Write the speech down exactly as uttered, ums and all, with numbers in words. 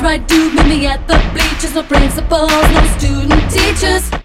right dude, meet me at the bleachers. No principals, no student teachers.